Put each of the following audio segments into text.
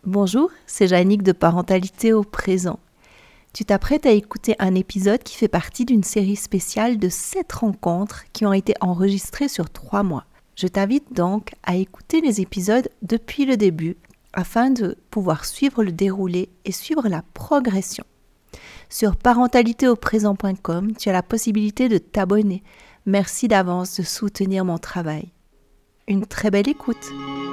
Bonjour, c'est Jannick de Parentalité au présent. Tu t'apprêtes à écouter un épisode qui fait partie d'une série spéciale de 7 rencontres qui ont été enregistrées sur 3 mois. Je t'invite donc à écouter les épisodes depuis le début afin de pouvoir suivre le déroulé et suivre la progression. Sur parentalitéauprésent.com, tu as la possibilité de t'abonner. Merci d'avance de soutenir mon travail. Une très belle écoute.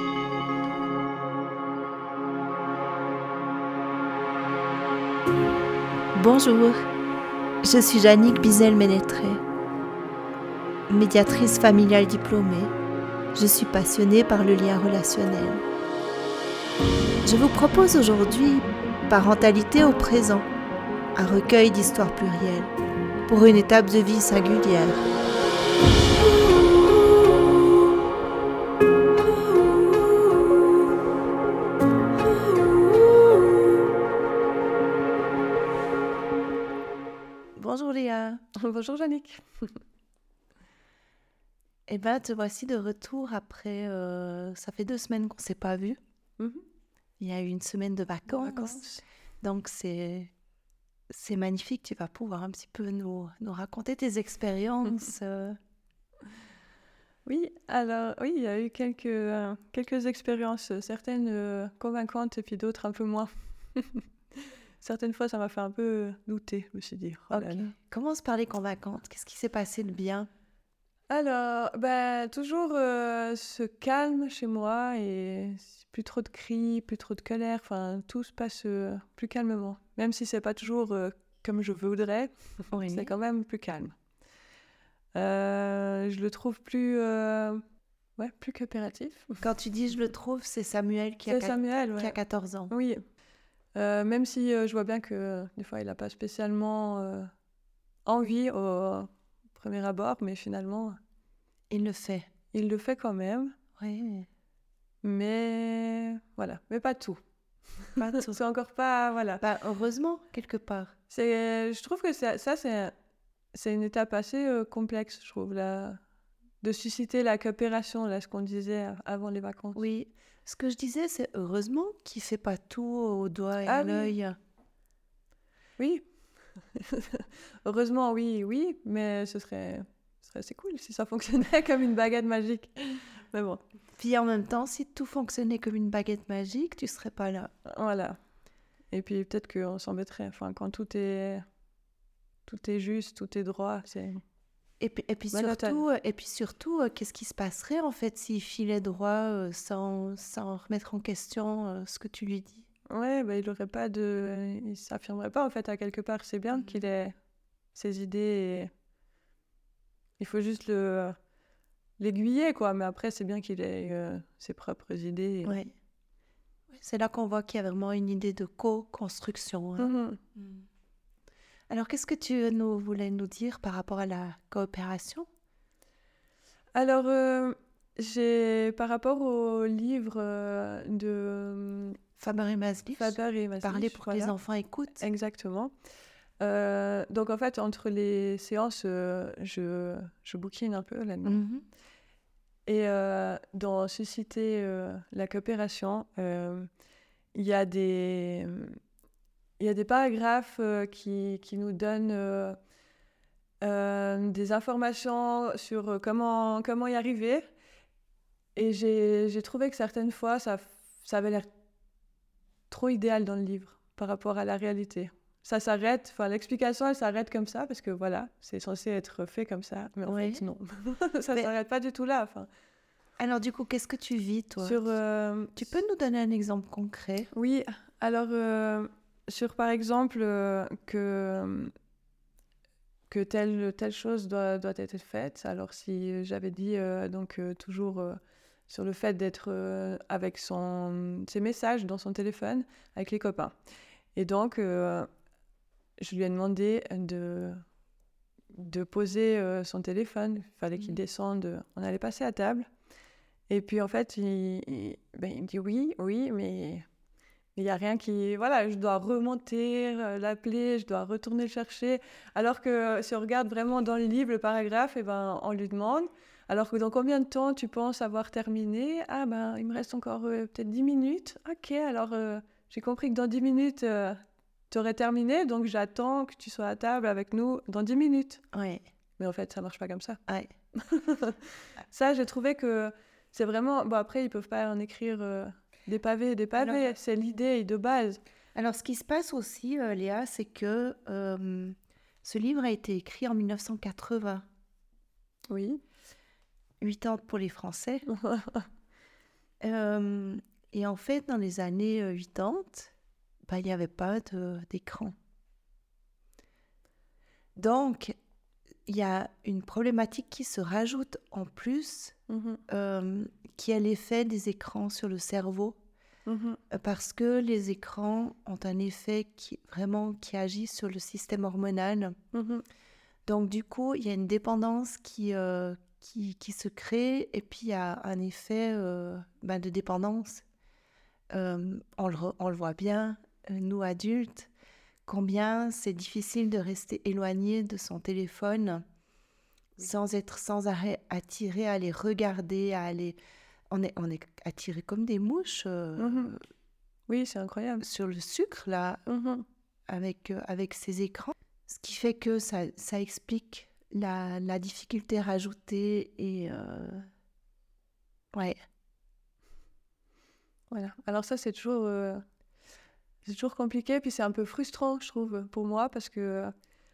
Bonjour, je suis Jannick Bizel-Ménétré, médiatrice familiale diplômée. Je suis passionnée par le lien relationnel. Je vous propose aujourd'hui Parentalité au présent, un recueil d'histoires plurielles pour une étape de vie singulière. Bonjour Léa. Bonjour Jannick. Eh bien, te voici de retour après, ça fait 2 semaines qu'on ne s'est pas vus. Il y a eu une semaine de vacances. Donc c'est magnifique, tu vas pouvoir un petit peu nous raconter tes expériences. Oui, il y a eu quelques expériences, certaines convaincantes et puis d'autres un peu moins. Certaines fois, ça m'a fait un peu douter, je me suis dit. Oh là là. Commence par les convaincantes. Qu'est-ce qui s'est passé de bien? Alors, toujours ce calme chez moi et plus trop de cris, plus trop de colère. Enfin, tout se passe plus calmement. Même si c'est pas toujours comme je voudrais, Oui. c'est quand même plus calme. Je le trouve plus coopératif. Quand tu dis je le trouve, c'est Samuel qui C'est Samuel, a 14 ans. Oui. Même si je vois bien que des fois il n'a pas spécialement envie au premier abord, mais finalement Il le fait. il le fait quand même. Oui. Mais voilà, mais pas tout. Pas tout. C'est encore pas voilà. Heureusement quelque part. Je trouve que c'est une étape assez complexe, je trouve, là, de susciter la coopération, là, ce qu'on disait avant les vacances. Oui. Ce que je disais, c'est heureusement qu'il fait pas tout au doigt et à oui. l'œil. Oui. Heureusement, oui, mais ce serait assez cool si ça fonctionnait comme une baguette magique. Mais bon. Puis en même temps, si tout fonctionnait comme une baguette magique, tu serais pas là. Voilà. Et puis peut-être qu'on s'embêterait. Enfin, quand tout est juste, tout est droit, c'est... Et puis surtout, qu'est-ce qui se passerait en fait s'il filait droit sans remettre en question ce que tu lui dis? Ouais, il aurait pas de... Il s'affirmerait pas en fait à quelque part. C'est bien qu'il ait ses idées et... Il faut juste l'aiguiller, quoi. Mais après, c'est bien qu'il ait ses propres idées. Ouais. C'est là qu'on voit qu'il y a vraiment une idée de co-construction. Hein. Alors, qu'est-ce que tu voulais nous dire par rapport à la coopération? Alors, par rapport au livre de Faber et Maslich, Parler pour que les voilà. enfants écoutent. Exactement. Donc, en fait, entre les séances, je bouquine un peu là-dedans. Et dans Susciter la coopération, il y a des paragraphes qui nous donnent des informations sur comment y arriver. Et j'ai trouvé que certaines fois, ça avait l'air trop idéal dans le livre par rapport à la réalité. Ça s'arrête, l'explication, elle s'arrête comme ça, parce que voilà, c'est censé être fait comme ça. Mais en fait, non. Ça s'arrête pas du tout là. Alors du coup, qu'est-ce que tu vis, toi? Tu peux nous donner un exemple concret? Oui, alors, sur par exemple que telle chose doit être faite. Alors si j'avais dit toujours sur le fait d'être avec ses messages dans son téléphone avec les copains. Et donc je lui ai demandé de poser son téléphone. Il fallait qu'il descende. On allait passer à table. Et puis en fait, il me dit oui, mais il n'y a rien qui... Voilà, je dois remonter, l'appeler, je dois retourner le chercher. Alors que si on regarde vraiment dans le livre, le paragraphe, on lui demande, Alors que dans combien de temps tu penses avoir terminé? Ah ben, il me reste encore peut-être 10 minutes. Ok, alors j'ai compris que dans 10 minutes, tu aurais terminé, donc j'attends que tu sois à table avec nous dans 10 minutes. Ouais, Mais en fait, ça marche pas comme ça. ouais. Ça, j'ai trouvé que c'est vraiment... Bon, après, ils peuvent pas en écrire des pavés et des pavés. Alors, C'est l'idée de base. alors, ce qui se passe aussi, Léa, c'est que ce livre a été écrit en 1980. Oui. 80 pour les Français. Et en fait, dans les années 80, il n'y avait pas d'écran. Donc, il y a une problématique qui se rajoute en plus, qui est l'effet des écrans sur le cerveau. Parce que les écrans ont un effet qui agit sur le système hormonal. Donc, du coup, il y a une dépendance qui se crée, et puis il y a un effet de dépendance. On le voit bien, nous adultes, combien c'est difficile de rester éloigné de son téléphone sans être sans arrêt attiré à aller regarder, on est attiré comme des mouches Oui, c'est incroyable. sur le sucre là, avec ces écrans. Ce qui fait que ça explique la difficulté rajoutée et ouais. Voilà. Alors ça, c'est toujours compliqué, puis c'est un peu frustrant, je trouve, pour moi, parce que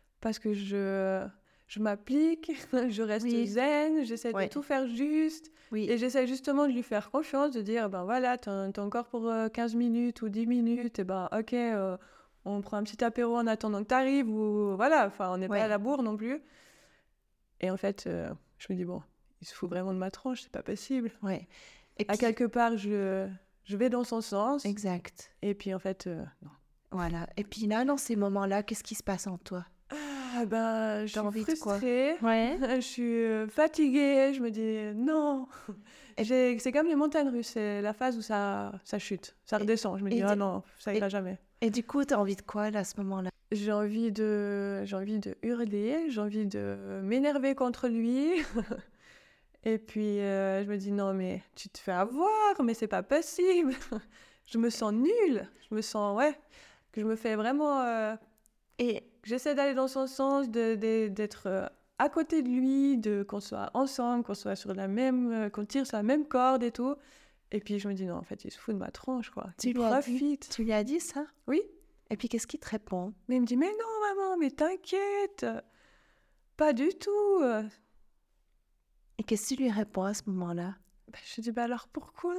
je m'applique, je reste zen, j'essaie de tout faire juste, et j'essaie justement de lui faire confiance, de dire, ben voilà, t'as encore pour 15 minutes ou 10 minutes, et ben ok, on prend un petit apéro en attendant que t'arrives, ou voilà, enfin, on n'est pas à la bourre non plus. Et en fait, je me dis, bon, il se fout vraiment de ma tronche, c'est pas possible. Ouais. Et puis, à quelque part, je vais dans son sens. Exact. Et puis, en fait, non. Voilà. Et puis là, dans ces moments-là, qu'est-ce qui se passe en toi? Ah ben, je suis frustrée, je suis fatiguée, je me dis non. C'est comme les montagnes russes, c'est la phase où ça chute, ça redescend. Je me dis, ah non, ça ira jamais. Et du coup, tu as envie de quoi là, à ce moment-là? J'ai envie de hurler, j'ai envie de m'énerver contre lui. Et puis, je me dis, non, mais tu te fais avoir, mais c'est pas possible. Je me sens nulle, je me sens, que je me fais vraiment... Et j'essaie d'aller dans son sens, d'être à côté de lui, qu'on soit ensemble, qu'on soit sur la même, qu'on tire sur la même corde et tout. Et puis je me dis non, en fait, il se fout de ma tronche, quoi. Tu lui as dit ça? Oui. Et puis qu'est-ce qu'il te répond? Mais il me dit mais non maman, mais t'inquiète, pas du tout. Et qu'est-ce que tu lui réponds à ce moment-là? Je dis bah alors pourquoi?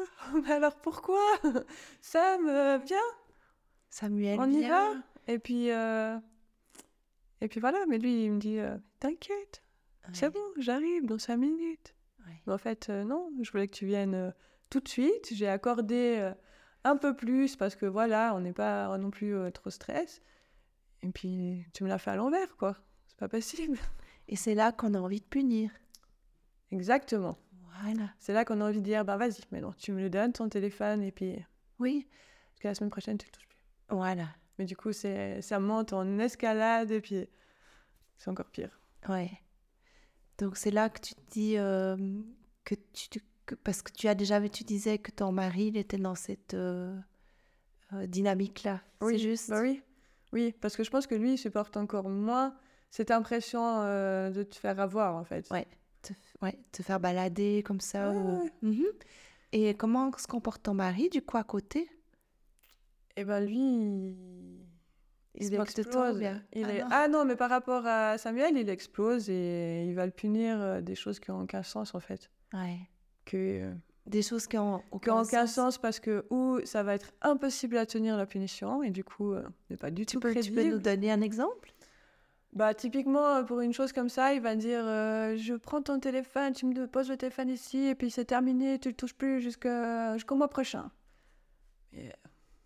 Sam, viens. Samuel, on y va. Et puis voilà, mais lui, il me dit t'inquiète, c'est bon, j'arrive dans 5 minutes. Mais en fait, non, je voulais que tu viennes tout de suite. J'ai accordé un peu plus parce que voilà, on n'est pas non plus trop stress. Et puis, tu me l'as fait à l'envers, quoi. C'est pas possible. Et c'est là qu'on a envie de punir. Exactement. Voilà. C'est là qu'on a envie de dire, bah vas-y, maintenant, tu me le donnes, ton téléphone, et puis... Oui. Parce que la semaine prochaine, tu le touches plus. Voilà. Mais du coup, ça monte en escalade, et puis c'est encore pire. Ouais. Donc c'est là que tu te dis parce que tu disais que ton mari, il était dans cette dynamique-là. Oui, c'est juste. Bah oui. Oui, parce que je pense que lui, il supporte encore moins cette impression de te faire avoir, en fait. Te faire balader comme ça. Et comment se comporte ton mari, du coup, à côté? Eh ben lui, il explose. Ah non, mais par rapport à Samuel, il explose et il va le punir des choses qui n'ont aucun sens, en fait. Des choses qui n'ont aucun sens parce que ou ça va être impossible à tenir la punition et du coup, n'est pas du tout crédible. Tu peux nous donner un exemple? Bah, typiquement, pour une chose comme ça, il va dire je prends ton téléphone, tu me poses le téléphone ici et puis c'est terminé, tu le touches plus jusqu'au mois prochain. Et...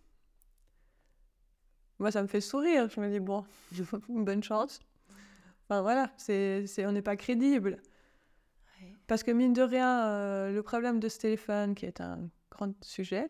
Moi, ça me fait sourire. Je me dis, bon, bonne chance. Enfin, voilà, on n'est pas crédible. Parce que, mine de rien, le problème de ce téléphone, qui est un grand sujet,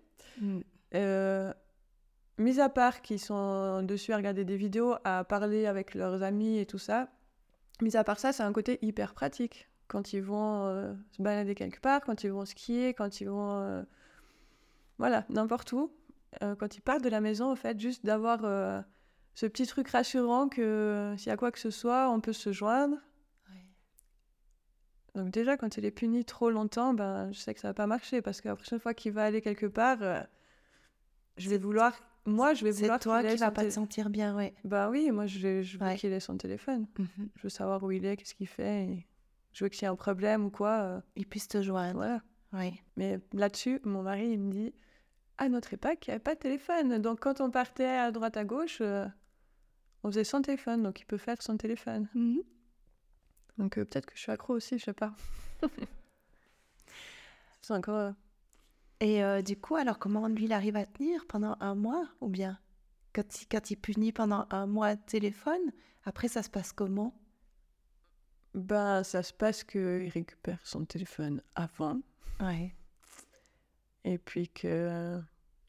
mis à part qu'ils sont dessus à regarder des vidéos, à parler avec leurs amis et tout ça, mis à part ça, c'est un côté hyper pratique. quand ils vont se balader quelque part, quand ils vont skier, quand ils vont... voilà, n'importe où. Quand ils partent de la maison, en fait, juste d'avoir ce petit truc rassurant que s'il y a quoi que ce soit, on peut se joindre. Ouais. Donc déjà, quand il est puni trop longtemps, ben, je sais que ça va pas marcher parce que la prochaine fois qu'il va aller quelque part, je vais vouloir... Moi, je vais C'est vouloir toi qu'il ait qui vas son pas te sentir bien, ouais. Bah oui, moi, je veux Ouais. qu'il ait son téléphone. Mhm. Je veux savoir où il est, qu'est-ce qu'il fait. Et je veux que s'il y a un problème ou quoi, Ils puissent te joindre. voilà. Ouais. Mais là-dessus, mon mari, il me dit, à notre époque, il n'y avait pas de téléphone. Donc quand on partait à droite, à gauche, on faisait sans téléphone. Donc il peut faire son téléphone. Mhm. Donc peut-être que je suis accro aussi, je sais pas. C'est encore... Et du coup, alors comment lui, il arrive à tenir pendant un mois ou bien quand il punit pendant un mois de téléphone, après ça se passe comment? Ben, ça se passe qu'il récupère son téléphone avant. Ouais. Et puis que...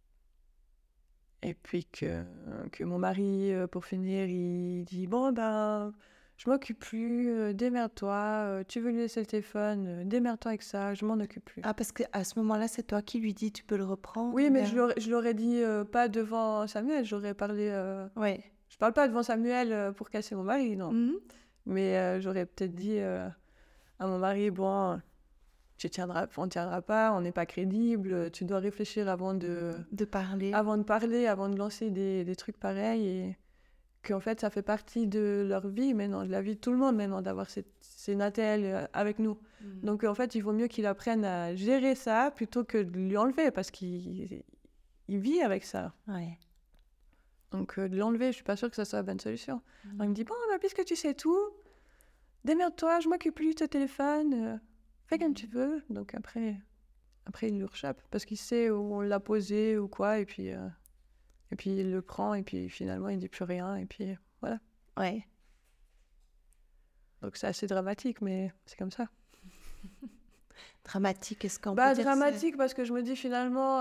Et puis que mon mari, pour finir, il dit « Bon, ben, je m'occupe plus, démerde-toi, tu veux lui laisser le téléphone, démerde-toi avec ça, je m'en occupe plus. Ah, parce qu'à ce moment-là, c'est toi qui lui dis, tu peux le reprendre Oui, ou mais bien... je l'aurais dit pas devant Samuel, j'aurais parlé... Ouais. Je parle pas devant Samuel pour casser mon mari, non. Mhm. Mais j'aurais peut-être dit à mon mari « Bon, on tiendra pas, on n'est pas crédible, tu dois réfléchir avant de De parler, avant de lancer des trucs pareils. » Et qu'en fait, ça fait partie de leur vie maintenant, de la vie de tout le monde maintenant, d'avoir ces Natel avec nous. Mhm. Donc en fait, il vaut mieux qu'il apprenne à gérer ça plutôt que de lui enlever, parce qu'il vit avec ça. Ouais. Donc de l'enlever, je suis pas sûre que ça soit la bonne solution. Mhm. Alors, il me dit, bon, bah, puisque tu sais tout, démerde-toi, je m'occupe plus de ton téléphone, fais comme tu veux. Donc après il le rechappe, parce qu'il sait où on l'a posé ou quoi, et puis il le prend, et puis finalement, il dit plus rien, et puis voilà. Ouais. Donc c'est assez dramatique, mais c'est comme ça. Dramatique, est-ce qu'on Bah, peut dire que dramatique, parce que je me dis finalement,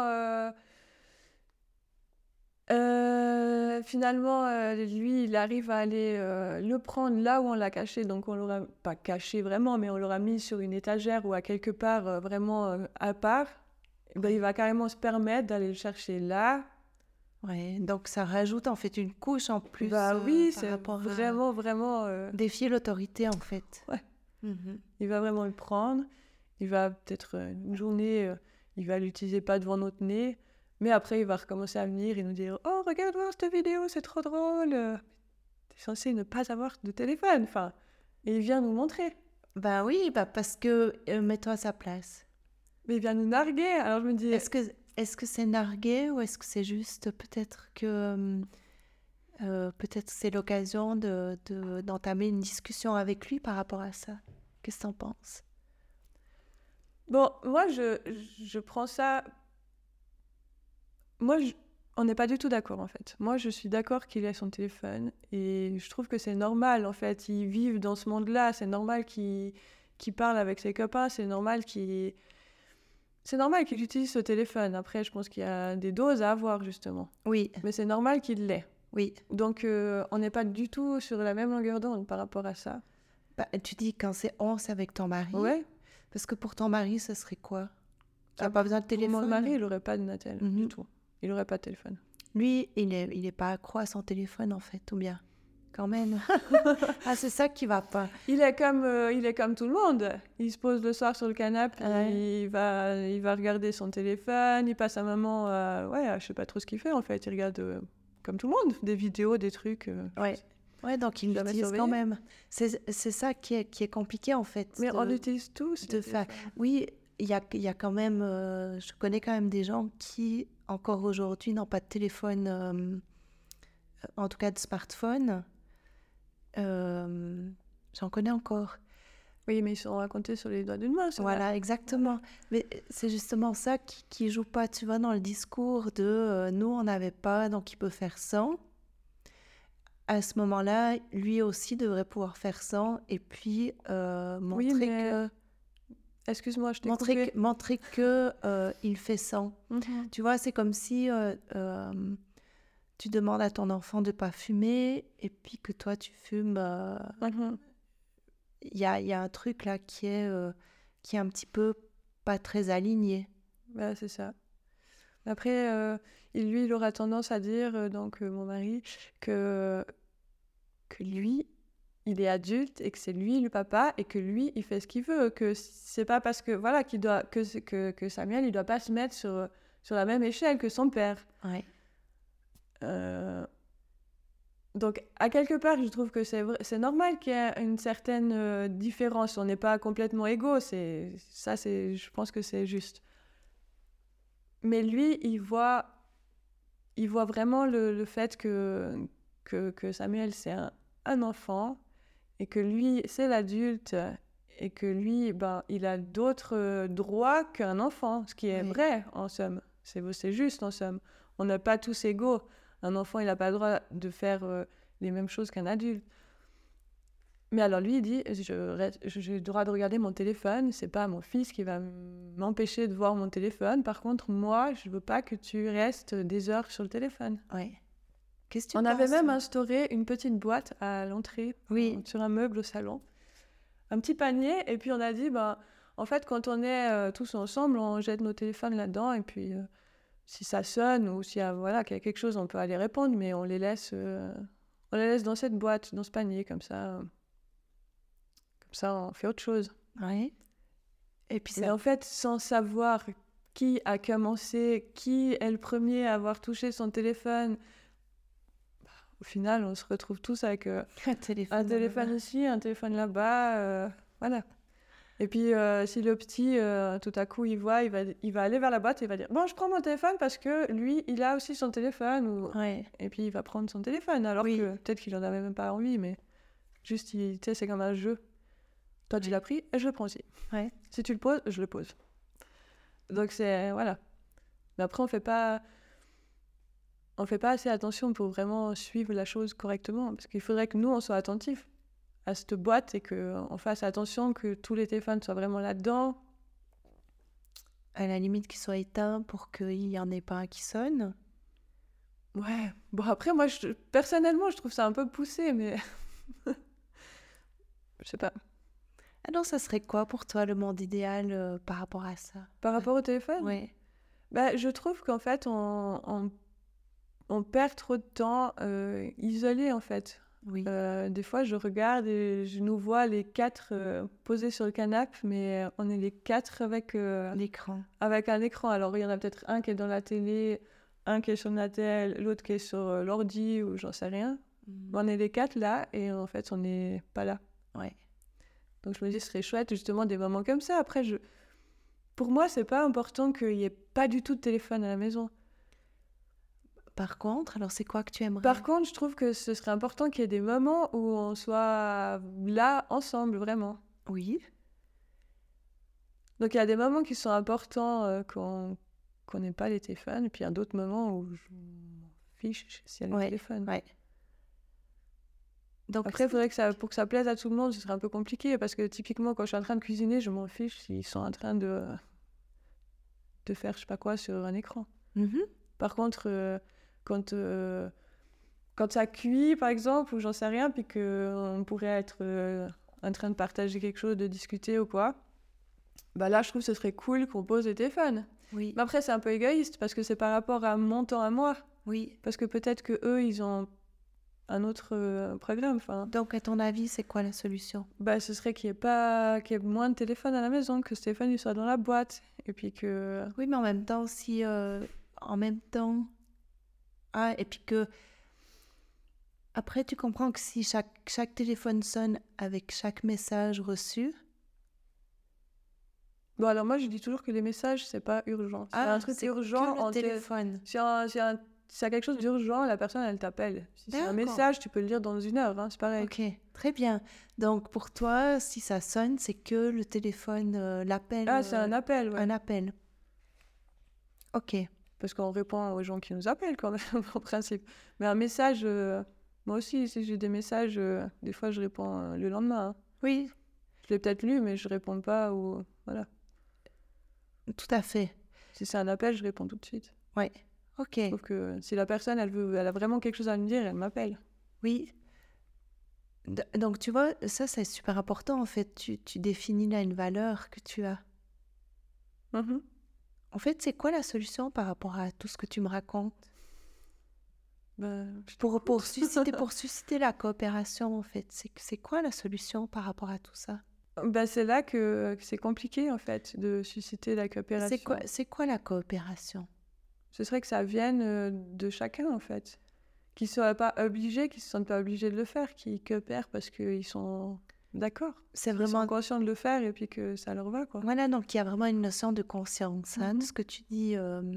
lui, il arrive à aller le prendre là où on l'a caché. Donc on l'aura pas caché vraiment, mais on l'aura mis sur une étagère ou à quelque part vraiment à part. Et ben, il va carrément se permettre d'aller le chercher là. Ouais, donc ça rajoute en fait une couche en plus Bah oui, par c'est rapport vraiment... à défier l'autorité en fait. Ouais. Mhm. Il va vraiment le prendre. Il va peut-être une journée, il va l'utiliser pas devant notre nez. Mais après, il va recommencer à venir et nous dire « Oh, regarde voir cette vidéo, c'est trop drôle. T'es censé ne pas avoir de téléphone. » Enfin, et il vient nous montrer. Ben oui, parce que mets-toi à sa place. Mais il vient nous narguer. Alors je me dis... Est-ce que c'est narguer ou est-ce que c'est juste peut-être que peut-être c'est l'occasion d'entamer une discussion avec lui par rapport à ça? Qu'est-ce que t'en penses? Bon, moi, je prends ça... Moi, on n'est pas du tout d'accord, en fait. Moi, je suis d'accord qu'il ait son téléphone. Et je trouve que c'est normal, en fait. Ils vivent dans ce monde-là. C'est normal qu'il parle avec ses copains. C'est normal qu'il utilise ce téléphone. Après, je pense qu'il y a des doses à avoir, justement. Oui, Mais c'est normal qu'il l'ait. oui. Donc, on n'est pas du tout sur la même longueur d'onde par rapport à ça. Bah, tu dis quand c'est avec ton mari. Ouais. Parce que pour ton mari, ce serait quoi? Tu n'as Ah, pas besoin de Pour téléphone? mon mari, il n'aurait pas de Natel Mhm. du tout. Il n'aurait pas de téléphone. Lui, il est pas accro à son téléphone en fait, ou bien? Quand même. Ah, c'est ça qui va pas. Il est comme tout le monde. Il se pose le soir sur le canapé, Ouais. il va regarder son téléphone, il passe un moment, je sais pas trop ce qu'il fait en fait. Il regarde comme tout le monde, des vidéos, des trucs. Ouais. Ouais, donc il Jamais l'utilise quand surveillé. même. C'est ça qui est compliqué en fait. Mais on utilise tous. de faire. Oui, il y a quand même. Je connais quand même des gens qui, encore aujourd'hui, n'ont pas de téléphone, en tout cas de smartphone. J'en connais encore. Oui, mais ils sont racontés sur les doigts d'une main. C'est Voilà, vrai. exactement. Mais c'est justement ça qui joue pas, tu vois, dans le discours de nous, on n'avait pas, donc il peut faire sans. À ce moment-là, lui aussi devrait pouvoir faire sans et puis montrer mais excuse-moi, je t'ai coupé. montrer que il fait sans. Mhm. Tu vois, c'est comme si tu demandes à ton enfant de pas fumer et puis que toi tu fumes Mhm. il y a un truc là qui est un petit peu pas très aligné. Bah, c'est ça. Après, il aura tendance à dire, donc mon mari, que, que lui, il est adulte et que c'est lui le papa et que lui, il fait ce qu'il veut. Que c'est pas parce que, voilà, que Samuel, il doit pas se mettre sur la même échelle que son père. Ouais. Euh, donc, à quelque part, je trouve que c'est normal qu'il y ait une certaine différence. On n'est pas complètement égaux. Je pense que c'est juste. Mais lui, il voit vraiment le fait que Samuel, c'est un enfant et que lui, c'est l'adulte et que lui, ben, il a d'autres droits qu'un enfant, ce qui est Oui. vrai, en somme. C'est juste, en somme. On n'est pas tous égaux. Un enfant, il n'a pas le droit de faire les mêmes choses qu'un adulte. Mais alors lui, il dit, j'ai le droit de regarder mon téléphone, c'est pas mon fils qui va m'empêcher de voir mon téléphone. Par contre, moi, je veux pas que tu restes des heures sur le téléphone. Ouais. Qu'est-ce que tu On avait penses, même toi? instauré une petite boîte à l'entrée, Oui. sur un meuble au salon, un petit panier, et puis on a dit, ben, en fait, quand on est tous ensemble, on jette nos téléphones là-dedans, et puis si ça sonne ou s'il y a, voilà, qu'il y a quelque chose, on peut aller répondre, mais on les laisse dans cette boîte, dans ce panier, comme ça, on fait autre chose. Ouais. Et puis Mais ça. en fait, sans savoir qui a commencé, qui est le premier à avoir touché son téléphone, au final, on se retrouve tous avec Un un téléphone. téléphone ici, un téléphone là-bas, voilà. Et puis, si le petit, tout à coup, il va aller vers la boîte et il va dire « Bon, je prends mon téléphone parce que lui, il a aussi son téléphone. » Ouais. Et puis, il va prendre son téléphone, alors Oui. que peut-être qu'il en avait même pas envie, mais juste, tu sais, c'est comme un jeu. Toi, tu Ouais. l'as pris et je le prends aussi. Ouais. Si tu le poses, je le pose. Donc, voilà. Mais après, on fait pas assez attention pour vraiment suivre la chose correctement, parce qu'il faudrait que nous, on soit attentifs à cette boîte et qu'on fasse attention que tous les téléphones soient vraiment là-dedans. À la limite qu'il soit éteint pour qu'il n'y en ait pas un qui sonne. Ouais. Bon, après, moi, personnellement, je trouve ça un peu poussé, mais je sais pas. Ah non, ça serait quoi pour toi le monde idéal par rapport à ça? Par rapport au téléphone, Ouais. bah, je trouve qu'en fait, on perd trop de temps isolé, en fait. Oui. Des fois, je regarde et je nous vois les 4 posés sur le canapé, mais on est les 4 L'écran. avec un écran. Alors, il y en a peut-être un qui est dans la télé, un qui est sur Natel, l'autre qui est sur l'ordi ou j'en sais rien. Mais on est les 4 là et en fait, on n'est pas là. Ouais. Donc, je me dis, ce serait chouette justement des moments comme ça. Après, pour moi, c'est pas important qu'il y ait pas du tout de téléphone à la maison. Par contre, alors c'est quoi que tu aimerais? Par contre, je trouve que ce serait important qu'il y ait des moments où on soit là ensemble, vraiment. Oui. Donc il y a des moments qui sont importants qu'on n'ait pas les téléphones, et puis il y a d'autres moments où je m'en fiche s'il y a les Ouais. téléphones. Ouais. Donc, Après, il faudrait que pour que ça plaise à tout le monde, ce serait un peu compliqué, parce que typiquement, quand je suis en train de cuisiner, je m'en fiche s'ils sont en train de faire je sais pas quoi sur un écran. Mhm. Par contre, quand ça cuit, par exemple, ou j'en sais rien, puis qu'on pourrait être en train de partager quelque chose, de discuter ou quoi, bah là, je trouve que ce serait cool qu'on pose le téléphone. Oui. Mais après, c'est un peu égoïste, parce que c'est par rapport à mon temps à moi. Oui. Parce que peut-être que eux, ils ont un autre programme. Enfin, Donc, à ton avis, c'est quoi la solution? bah, ce serait qu'il y ait moins de téléphone à la maison, que ce téléphone il soit dans la boîte, et puis que... Oui, mais en même temps, si... en même temps... Ah, et puis que... Après, tu comprends que si chaque téléphone sonne avec chaque message reçu... Bon, alors moi, je dis toujours que les messages, c'est pas urgent. C'est un truc c'est urgent que le en téléphone. Si y a quelque chose d'urgent, la personne, elle t'appelle. Si c'est un D'accord. message, tu peux le lire dans 1 heure, hein, c'est pareil. Ok, très bien. Donc, pour toi, si ça sonne, c'est que le téléphone, l'appel... Ah, c'est un appel, ouais. Un appel. Ok. Parce qu'on répond aux gens qui nous appellent, quand même, en principe. Mais un message, moi aussi, si j'ai des messages, des fois, je réponds le lendemain. Hein. Oui, Je l'ai peut-être lu, mais je réponds pas, ou... Voilà. tout à fait. Si c'est un appel, je réponds tout de suite. Ouais. Ok. Sauf que si la personne, elle a vraiment quelque chose à me dire, elle m'appelle. Oui. Donc, tu vois, ça, c'est super important, en fait. Tu définis là une valeur que tu as. Mhm. En fait, c'est quoi la solution par rapport à tout ce que tu me racontes? Je Pour t'écoute. susciter la coopération, en fait. C'est quoi la solution par rapport à tout ça? C'est là que c'est compliqué, en fait, de susciter la coopération. C'est quoi la coopération? Ce serait que ça vienne de chacun, en fait. Qu'ils soient pas obligés, qu'ils se sentent pas obligés de le faire, qu'ils coopèrent parce qu'ils sont d'accord. C'est Ils sont vraiment... conscients de le faire et puis que ça leur va, quoi. Voilà, donc il y a vraiment une notion de conscience, hein, de ce que tu dis.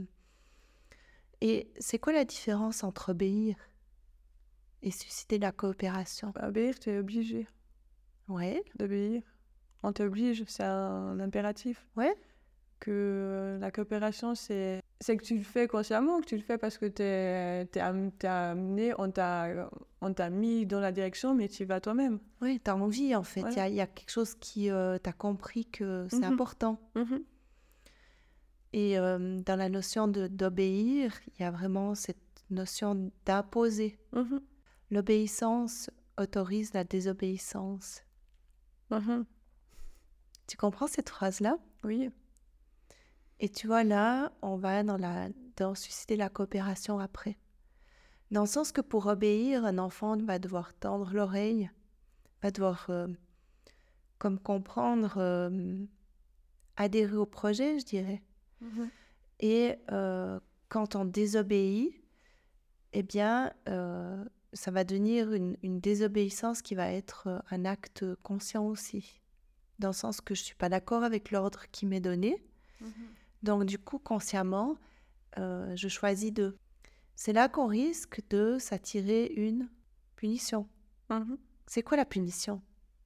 Et c'est quoi la différence entre obéir et susciter la coopération? Obéir, tu es obligé Ouais, d'obéir. On t'oblige, c'est un impératif. ouais, Que la coopération, c'est que tu le fais consciemment, que tu le fais parce que t'es amené, on t'a mis dans la direction, mais tu y vas toi-même. ouais, t'as envie, en fait. Voilà. Il y a quelque chose qui... t'as compris que c'est Mhm. important. Mhm. Et dans la notion d'obéir, il y a vraiment cette notion d'imposer. Mhm. L'obéissance autorise la désobéissance. Mhm. Tu comprends cette phrase-là? Oui. Et tu vois, là, on va dans susciter la coopération après. Dans le sens que pour obéir, un enfant va devoir tendre l'oreille, va devoir comme comprendre, adhérer au projet, je dirais. Mhm. Et quand on désobéit, eh bien, ça va devenir une désobéissance qui va être un acte conscient aussi. Dans le sens que je ne suis pas d'accord avec l'ordre qui m'est donné. Mhm. Donc, du coup, consciemment, je choisis de... C'est là qu'on risque de s'attirer une punition. Mhm. C'est quoi la punition?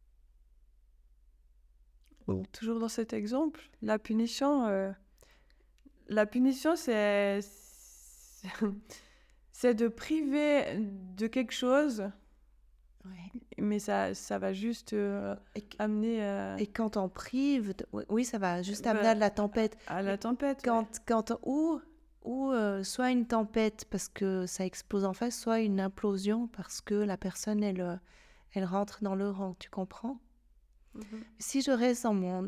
Toujours dans cet exemple, la punition, c'est de priver de quelque chose, Ouais. mais ça va juste Et, amener et quand on prive, oui, ça va juste amener bah, à de la tempête. à la tempête. Ouais. Ou soit une tempête parce que ça explose en face, soit une implosion parce que la personne, elle rentre dans le rang, tu comprends? Mhm. Si je reste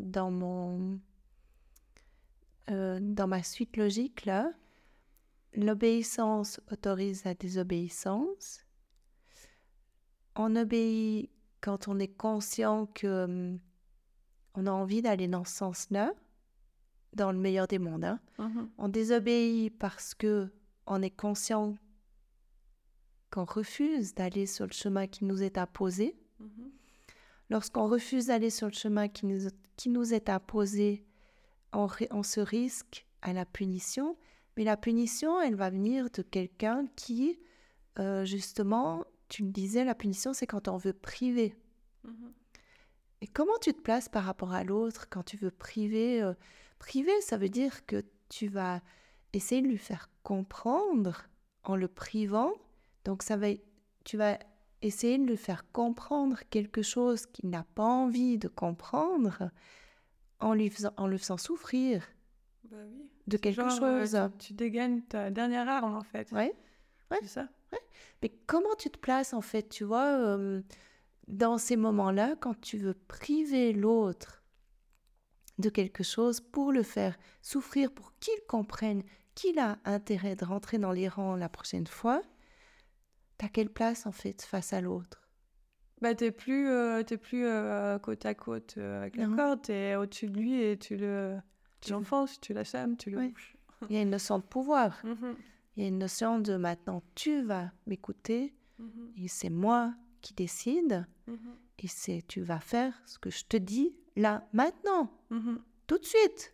dans ma suite logique, là, l'obéissance autorise la désobéissance. On obéit quand on est conscient que on a envie d'aller dans ce sens-là, dans le meilleur des mondes, hein. Mhm. On désobéit parce que on est conscient qu'on refuse d'aller sur le chemin qui nous est imposé. Mhm. Lorsqu'on refuse d'aller sur le chemin qui nous est imposé, on se risque à la punition. Mais la punition, elle va venir de quelqu'un qui, justement, tu le disais, la punition, c'est quand on veut priver. Mhm. Et comment tu te places par rapport à l'autre quand tu veux priver? Priver, ça veut dire que tu vas essayer de lui faire comprendre en le privant. Donc tu vas essayer de lui faire comprendre quelque chose qu'il n'a pas envie de comprendre en le faisant souffrir Bah oui. de C'est quelque genre, chose. tu dégaines ta dernière arme, en fait. Ouais, ouais, C'est ça. ouais. Mais comment tu te places en fait, tu vois, dans ces moments-là, quand tu veux priver l'autre de quelque chose pour le faire souffrir, pour qu'il comprenne qu'il a intérêt de rentrer dans les rangs la prochaine fois, t'as quelle place en fait face à l'autre? Bah, t'es plus côte à côte avec la Non. corde, t'es au-dessus de lui et tu Tu... l'enfonces, tu l'assèmes, tu le Ouais. bouches. Il y a une notion de pouvoir. Mhm. Il y a une notion de maintenant tu vas m'écouter Mhm. et c'est moi qui décide Mhm. et tu vas faire ce que je te dis là, maintenant, Mhm. tout de suite.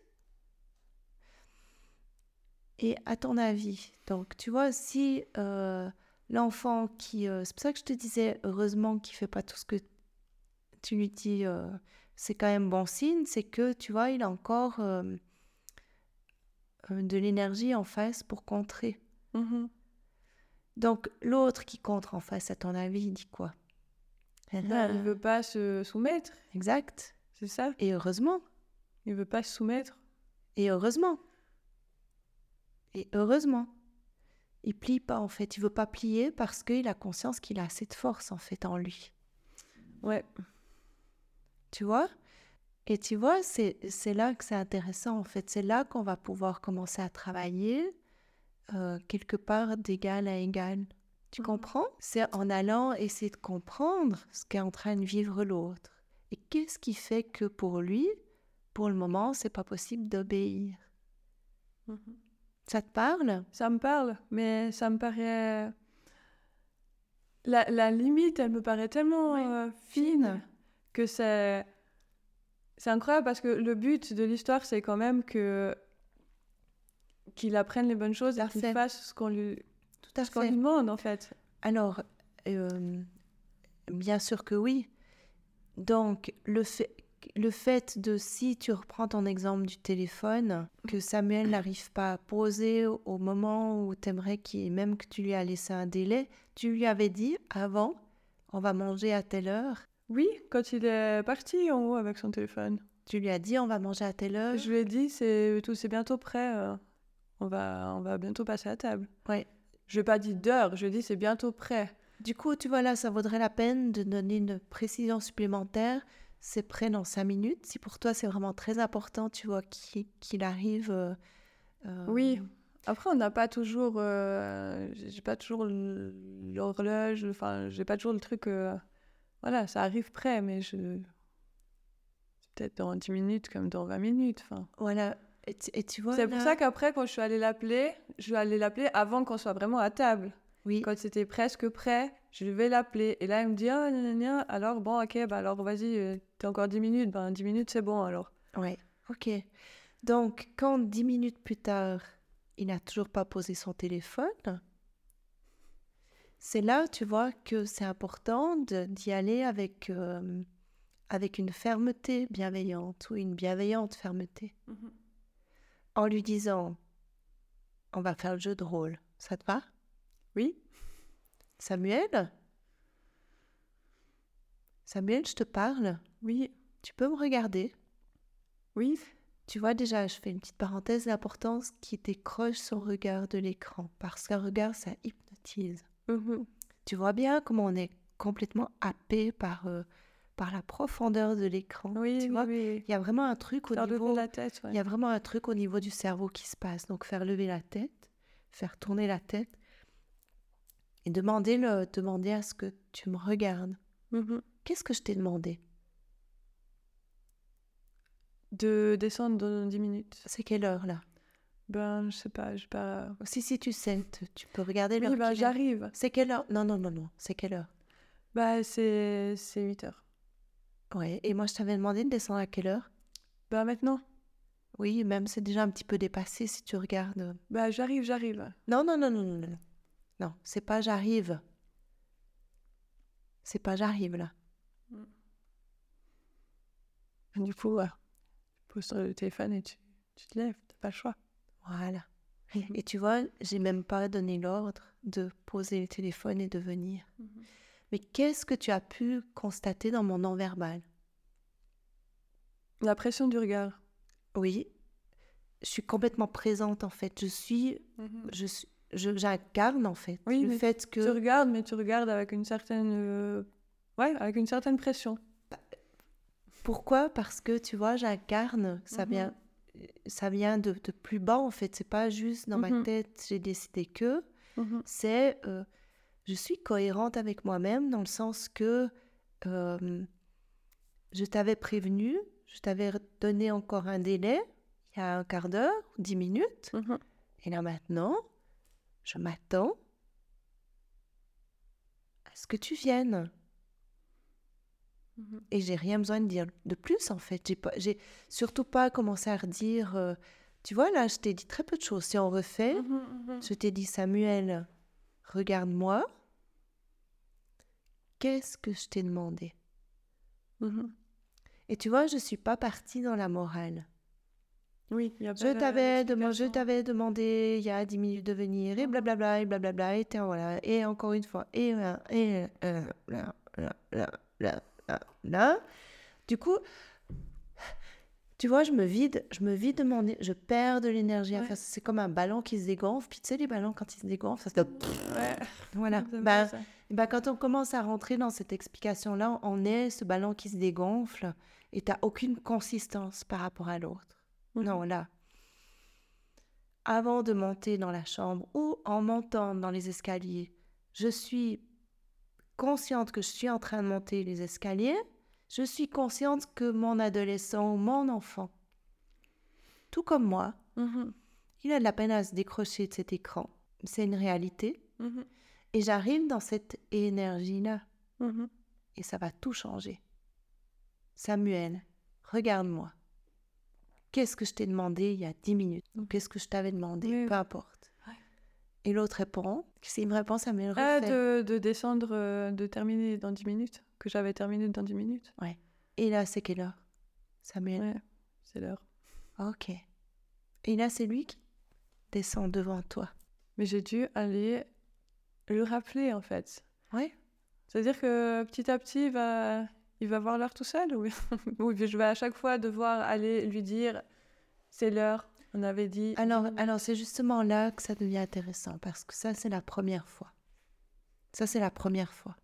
Et à ton avis, donc tu vois, si l'enfant qui... c'est pour ça que je te disais, heureusement qu'il fait pas tout ce que tu lui dis, c'est quand même bon signe, c'est que tu vois, il a encore de l'énergie en face pour contrer. Mhm. Donc l'autre qui contre en face, à ton avis, il dit quoi? Bah, il veut pas se soumettre, Exact. c'est ça. Et heureusement. Il veut pas se soumettre. Et heureusement. Et heureusement. Il plie pas en fait. Il veut pas plier parce qu'il a conscience qu'il a assez de force en fait en lui. Ouais. Tu vois? Et tu vois, c'est là que c'est intéressant, en fait. C'est là qu'on va pouvoir commencer à travailler quelque part d'égal à égal. Tu comprends? C'est en allant essayer de comprendre ce qu'est en train de vivre l'autre. Et qu'est-ce qui fait que pour lui, pour le moment, c'est pas possible d'obéir? Ça te parle? Ça me parle, mais ça me paraît... La limite, elle me paraît tellement fine que c'est incroyable parce que le but de l'histoire, c'est quand même qu'il apprenne les bonnes choses et qu'il fasse ce qu'on lui demande, en fait. Alors, bien sûr que oui. Donc, le fait de, si tu reprends ton exemple du téléphone, que Samuel n'arrive pas à poser au moment où tu aimerais même que tu lui as laissé un délai, tu lui avais dit avant, on va manger à telle heure. Oui, quand il est parti en haut avec son téléphone. Tu lui as dit, on va manger à telle heure. Je lui ai dit, c'est bientôt prêt, on va bientôt passer à table. Ouais. Je lui ai pas dit d'heure, je lui ai dit, c'est bientôt prêt. Du coup, tu vois là, ça vaudrait la peine de donner une précision supplémentaire. C'est prêt dans 5 minutes. Si pour toi, c'est vraiment très important, tu vois, qu'il arrive... Oui. Après, on n'a pas toujours... j'ai pas toujours l'horloge, enfin, j'ai pas toujours le truc... voilà, ça arrive prêt, mais c'est peut-être dans 10 minutes comme dans 20 minutes. Voilà. Et tu vois, c'est pour ça qu'après, quand je suis allée l'appeler avant qu'on soit vraiment à table. Oui. Quand c'était presque prêt, je vais l'appeler. Et là, il me dit, ah, gna, alors bon, ok, bah alors vas-y, t'as encore 10 minutes. Ben 10 minutes, c'est bon alors. Ouais, ok. Donc, quand 10 minutes plus tard, il n'a toujours pas posé son téléphone, c'est là, tu vois, que c'est important d'y aller avec une fermeté bienveillante ou une bienveillante fermeté. En lui disant, on va faire le jeu de rôle. Ça te va? Oui. Samuel, je te parle. Oui. Tu peux me regarder? Oui. Tu vois, déjà, je fais une petite parenthèse, l'importance qui décroche son regard de l'écran, parce qu'un regard, ça hypnotise. Tu vois bien comment on est complètement happé par la profondeur de l'écran. Oui, tu vois, il y a vraiment un truc au niveau... la tête, ouais. Il y a vraiment un truc au niveau du cerveau qui se passe. Donc, faire lever la tête, faire tourner la tête, et demander à ce que tu me regardes. Qu'est-ce que je t'ai demandé? De descendre dans 10 minutes. C'est quelle heure, là? Ben, je sais pas, Si, tu sais, tu peux regarder l'heure. Oui, ben, j'arrive. C'est quelle heure? Non. C'est quelle heure? Bah, c'est 8 heures. Ouais, et moi, je t'avais demandé de descendre à quelle heure? Ben, maintenant. Oui, même c'est déjà un petit peu dépassé si tu regardes. Bah, j'arrive. Non. Non, c'est pas j'arrive. C'est pas j'arrive, là. Du coup, tu poses le téléphone et tu te lèves, t'as pas le choix. Voilà. Et tu vois, j'ai même pas donné l'ordre de poser le téléphone et de venir. Mais qu'est-ce que tu as pu constater dans mon non-verbal? La pression du regard. Oui. Je suis complètement présente, en fait. J'incarne, en fait, oui, le fait que... Tu regardes, mais tu regardes avec une certaine... avec une certaine pression. Pourquoi? Parce que, tu vois, j'incarne, ça vient de plus bas, en fait. C'est pas juste dans ma tête, j'ai décidé que... C'est... je suis cohérente avec moi-même dans le sens que je t'avais prévenu, je t'avais donné encore un délai, il y a un quart d'heure, 10 minutes. Et là maintenant, je m'attends à ce que tu viennes. Et j'ai rien besoin de dire de plus, en fait. J'ai surtout pas commencé à redire... tu vois, là, je t'ai dit très peu de choses. Si on refait, je t'ai dit, Samuel, regarde-moi. Qu'est-ce que je t'ai demandé? Et tu vois, je suis pas partie dans la morale. Oui, il y a je t'avais demandé il y a 10 minutes de venir, et blablabla, et voilà, et encore une fois, et là. Du coup, tu vois, je me vide de mon... Je perds de l'énergie à faire ça. C'est comme un ballon qui se dégonfle. Puis tu sais, les ballons, quand ils se dégonflent, ça se... Ouais. Voilà. Et ben, quand on commence à rentrer dans cette explication-là, on est ce ballon qui se dégonfle et tu n'as aucune consistance par rapport à l'autre. Non, là, avant de monter dans la chambre ou en montant dans les escaliers, je suis consciente que je suis en train de monter les escaliers. Je suis consciente que mon adolescent ou mon enfant, tout comme moi, il a de la peine à se décrocher de cet écran. C'est une réalité. Et j'arrive dans cette énergie-là. Et ça va tout changer. Samuel, regarde-moi. Qu'est-ce que je t'ai demandé il y a 10 minutes? Qu'est-ce que je t'avais demandé? Peu importe. Ouais. Et l'autre répond. C'est une réponse, Samuel refait. De descendre, de terminer dans 10 minutes. Que j'avais terminé dans 10 minutes. Ouais. Et là, c'est quelle heure, Samuel? Ouais, c'est l'heure. Ok. Et là, c'est lui qui descend devant toi. Mais j'ai dû aller le rappeler, en fait. Ouais. C'est-à-dire que petit à petit, il va voir l'heure tout seul ou je vais à chaque fois devoir aller lui dire c'est l'heure, on avait dit. Alors c'est justement là que ça devient intéressant parce que ça, c'est la première fois. Ça, c'est la première fois.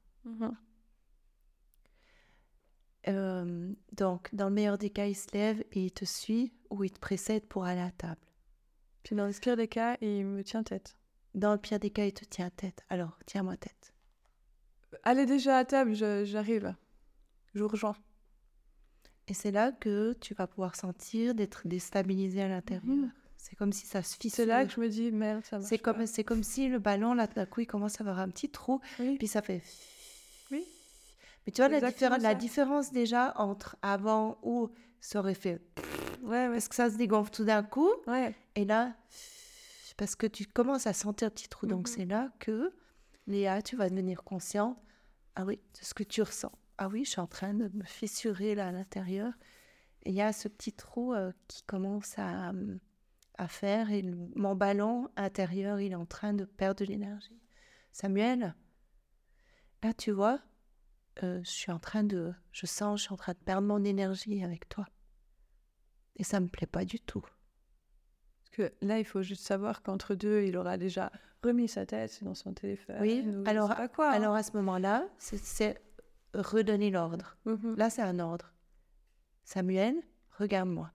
Donc, dans le meilleur des cas, il se lève et il te suit ou il te précède pour aller à la table. Puis dans le pire des cas, il me tient tête. Dans le pire des cas, il te tient tête. Alors, tiens-moi tête. Allez déjà à table, j'arrive. Je vous rejoins. Et c'est là que tu vas pouvoir sentir d'être déstabilisé à l'intérieur. C'est comme si ça se fissure. C'est là que je me dis, merde, ça marche pas. C'est comme si le ballon, là, d'un coup, il commence à avoir un petit trou, puis ça fait... Oui. Mais tu vois la différence déjà entre avant où ça aurait fait... Parce que ça se dégonfle tout d'un coup, et là, parce que tu commences à sentir un petit trou. Donc c'est là que, Léa, tu vas devenir consciente, ah oui, de ce que tu ressens. Ah oui, je suis en train de me fissurer là à l'intérieur. Et il y a ce petit trou qui commence à faire, et mon ballon intérieur, il est en train de perdre de l'énergie. Samuel, là tu vois, je suis en train de perdre mon énergie avec toi. Et ça me plaît pas du tout. Parce que là, il faut juste savoir qu'entre deux, il aura déjà remis sa tête dans son téléphone. Oui, alors à ce moment-là, c'est redonner l'ordre. Là, c'est un ordre. Samuel, regarde-moi.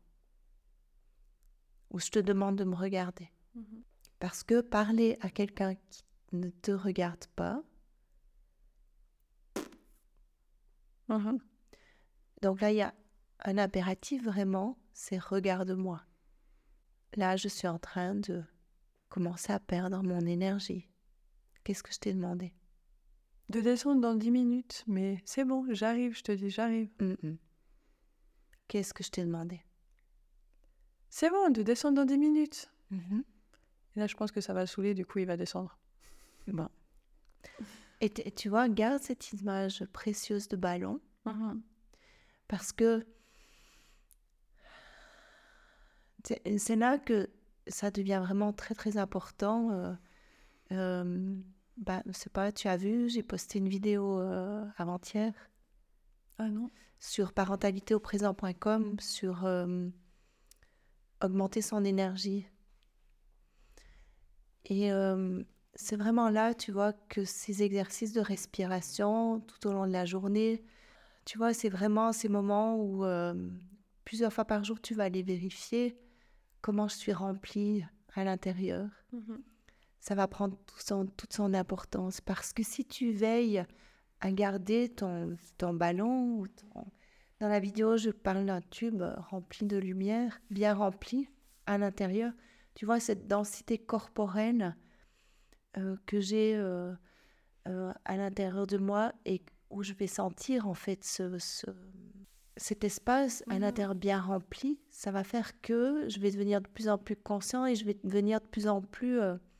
Ou je te demande de me regarder. Parce que parler à quelqu'un qui ne te regarde pas, donc là, il y a un impératif vraiment, c'est regarde-moi. Là, je suis en train de commencer à perdre mon énergie. Qu'est-ce que je t'ai demandé? De descendre dans 10 minutes, mais c'est bon, j'arrive, je te dis, j'arrive. Qu'est-ce que je t'ai demandé? C'est bon, de descendre dans 10 minutes. Et là, je pense que ça va le saouler, du coup, il va descendre. Bon. Et tu vois, garde cette image précieuse de ballon. Parce que c'est là que ça devient vraiment très, très important. Je sais pas, tu as vu, j'ai posté une vidéo avant-hier. Ah non. Sur parentalitéauprésent.com, sur augmenter son énergie. Et c'est vraiment là, tu vois, que ces exercices de respiration tout au long de la journée, tu vois, c'est vraiment ces moments où plusieurs fois par jour, tu vas aller vérifier comment je suis remplie à l'intérieur. Ça va prendre toute son importance. Parce que si tu veilles à garder ton ballon, dans la vidéo, je parle d'un tube rempli de lumière, bien rempli à l'intérieur. Tu vois, cette densité corporelle que j'ai à l'intérieur de moi et où je vais sentir en fait cet espace à l'intérieur bien rempli, ça va faire que je vais devenir de plus en plus conscient et je vais devenir de plus en plus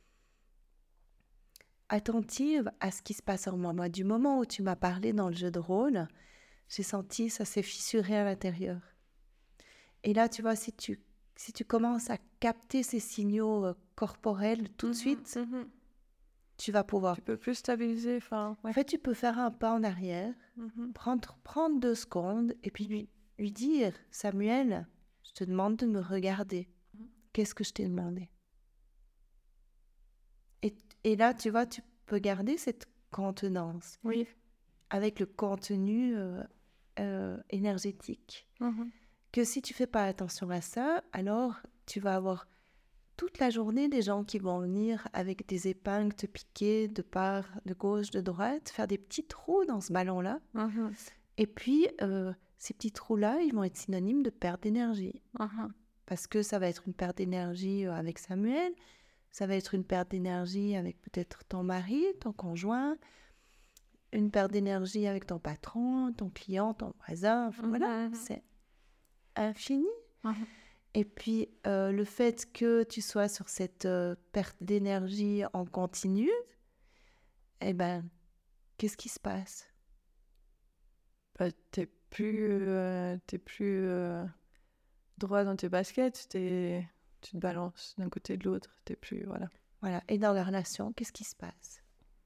attentive à ce qui se passe en moi. Moi, du moment où tu m'as parlé dans le jeu de rôle, j'ai senti ça s'est fissuré à l'intérieur. Et là, tu vois, si tu commences à capter ces signaux corporels tout de suite, tu vas pouvoir... Tu peux plus stabiliser. En fait, tu peux faire un pas en arrière, prendre 2 secondes et puis lui dire, Samuel, je te demande de me regarder. Qu'est-ce que je t'ai demandé? Et là, tu vois, tu peux garder cette contenance, Oui. avec le contenu énergétique. Que si tu fais pas attention à ça, alors tu vas avoir toute la journée des gens qui vont venir avec des épingles te piquer de part, de gauche, de droite, faire des petits trous dans ce ballon-là. Et puis, ces petits trous-là, ils vont être synonymes de perte d'énergie. Parce que ça va être une perte d'énergie avec Samuel, ça va être une perte d'énergie avec peut-être ton mari, ton conjoint, une perte d'énergie avec ton patron, ton client, ton voisin. Enfin, voilà, c'est infini. Et puis, le fait que tu sois sur cette perte d'énergie en continu, eh ben, qu'est-ce qui se passe? Bah, t'es plus droit dans tes baskets, tu te balances d'un côté et de l'autre, t'es plus, voilà. Voilà. Et dans la relation, qu'est-ce qui se passe?